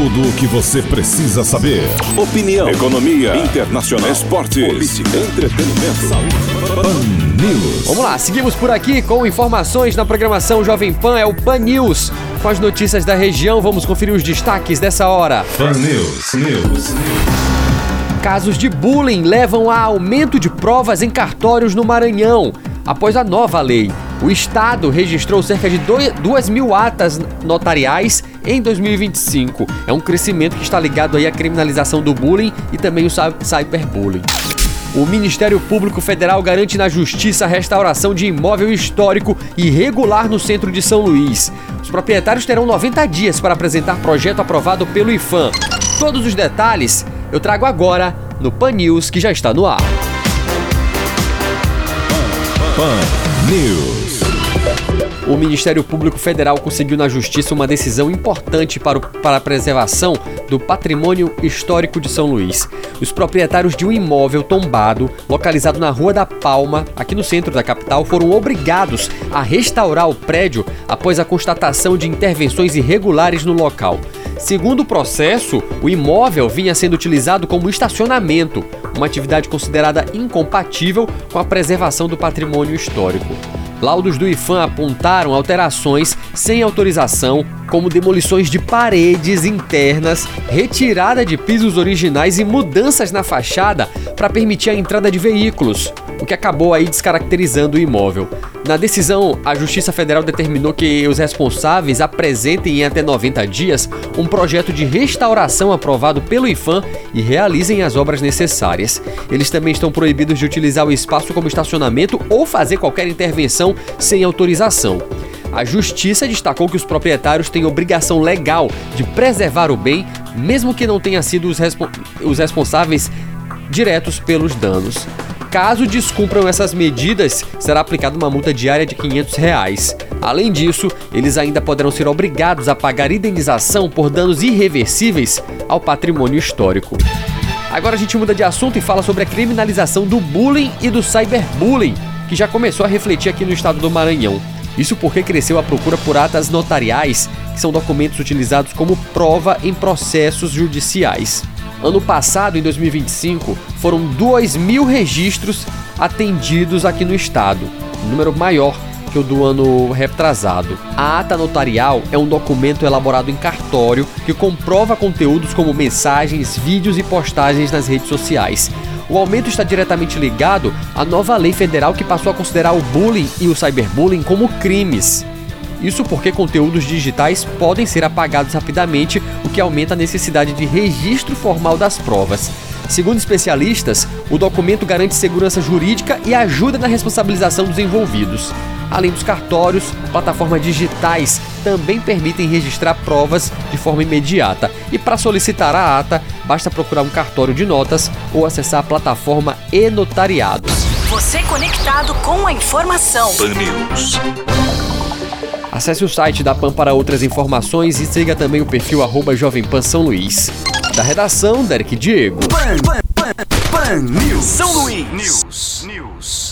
Tudo o que você precisa saber. Opinião, economia, internacional, esportes, política, entretenimento, saúde. Pan News. Vamos lá, seguimos por aqui com informações na programação Jovem Pan, é o Pan News. Com as notícias da região, vamos conferir os destaques dessa hora. Pan News. Casos de bullying levam a aumento de provas em cartórios no Maranhão. Após a nova lei, o Estado registrou cerca de 2.000 atas notariais em 2025. É um crescimento que está ligado aí à criminalização do bullying e também o cyberbullying. O Ministério Público Federal garante na Justiça a restauração de imóvel histórico irregular no centro de São Luís. Os proprietários terão 90 dias para apresentar projeto aprovado pelo IPHAN. Todos os detalhes eu trago agora no Pan News, que já está no ar. Pan News. O Ministério Público Federal conseguiu na Justiça uma decisão importante para a preservação do patrimônio histórico de São Luís. Os proprietários de um imóvel tombado, localizado na Rua da Palma, aqui no centro da capital, foram obrigados a restaurar o prédio após a constatação de intervenções irregulares no local. Segundo o processo, o imóvel vinha sendo utilizado como estacionamento, uma atividade considerada incompatível com a preservação do patrimônio histórico. Laudos do IPHAN apontaram alterações sem autorização, como demolições de paredes internas, retirada de pisos originais e mudanças na fachada para permitir a entrada de veículos, o que acabou aí descaracterizando o imóvel. Na decisão, a Justiça Federal determinou que os responsáveis apresentem em até 90 dias um projeto de restauração aprovado pelo IPHAN e realizem as obras necessárias. Eles também estão proibidos de utilizar o espaço como estacionamento ou fazer qualquer intervenção sem autorização. A Justiça destacou que os proprietários têm obrigação legal de preservar o bem, mesmo que não tenham sido os responsáveis diretos pelos danos. Caso descumpram essas medidas, será aplicada uma multa diária de R$500. Além disso, eles ainda poderão ser obrigados a pagar indenização por danos irreversíveis ao patrimônio histórico. Agora a gente muda de assunto e fala sobre a criminalização do bullying e do cyberbullying, que já começou a refletir aqui no estado do Maranhão. Isso porque cresceu a procura por atas notariais, que são documentos utilizados como prova em processos judiciais. Ano passado, em 2025, foram 2.000 registros atendidos aqui no estado, um número maior que o do ano retrasado. A ata notarial é um documento elaborado em cartório que comprova conteúdos como mensagens, vídeos e postagens nas redes sociais. O aumento está diretamente ligado à nova lei federal que passou a considerar o bullying e o cyberbullying como crimes. Isso porque conteúdos digitais podem ser apagados rapidamente, o que aumenta a necessidade de registro formal das provas. Segundo especialistas, o documento garante segurança jurídica e ajuda na responsabilização dos envolvidos. Além dos cartórios, plataformas digitais também permitem registrar provas de forma imediata. E para solicitar a ata, basta procurar um cartório de notas ou acessar a plataforma e-notariados. Você conectado com a informação. Pan News. Acesse o site da PAN para outras informações e siga também o perfil @Jovem Pan São Luís. Da redação, Derek Diego. Pan News. São Luís News.